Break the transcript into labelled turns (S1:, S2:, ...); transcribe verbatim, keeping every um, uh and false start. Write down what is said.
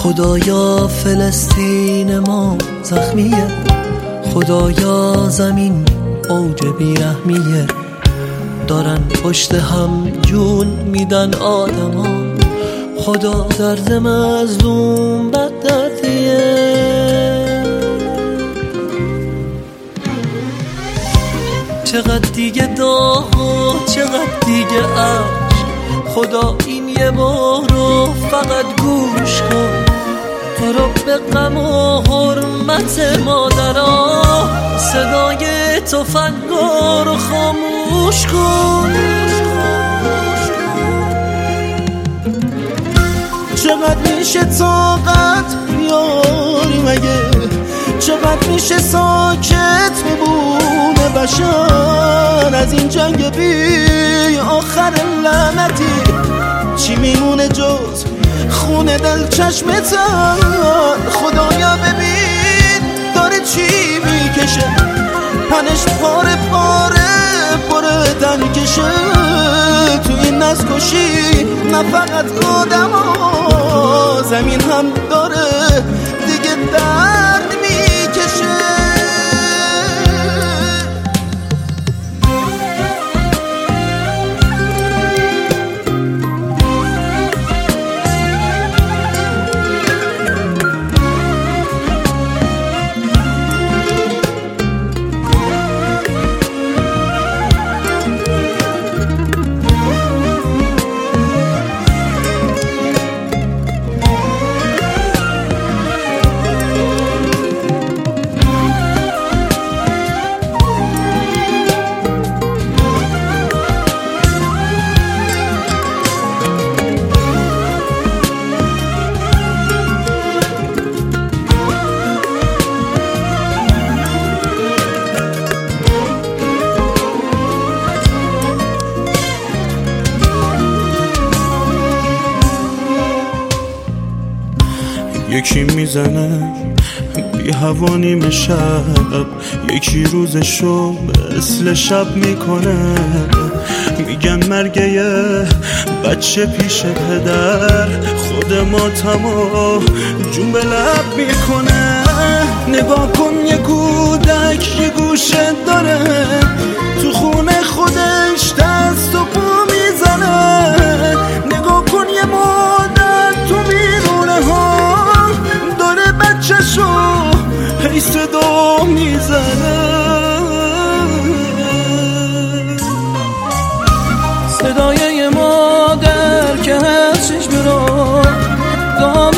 S1: خدایا فلسطین ما زخمیه، خدایا زمین اوج بیرحمیه، دارن پشت هم جون میدن آدما، خدا درد مظلوم بد دردیه. چقدر دیگه داغ و چقدر دیگه عشق، خدا این یه بار رو فقط گوش کن، تو رو به غم و حرمت مادرها، صدای تفنگا رو خاموش کن.
S2: چقدر میشه طاقت بیاری مگه، چقدر میشه ساکت بمونه بشر از این جنگ بی آخر لعنتی؟ چی میمونه جز خون دل چشمتن؟ خدایا ببین داره چی میکشه، پنش پاره پاره پاره تن کشه تو این نسکشی، نه فقط آدم ها زمین هم داره دیگه درد میکشه. یکی میزنه بی هوا نیمه شب، یکی روزشو مثل شب میکنه، میگن مرگ یه بچه پیش پدر، خود ماتمو جون به لب میکنه. نگاه کن یه کودک یه گوشه داره، تو خونه خودش دست و پا میزنه. نگاه کن یه مادر تو بیرونه ها داره بچه‌شو هی صدا میزنه،
S1: صدای یه مادر که هر چشم رو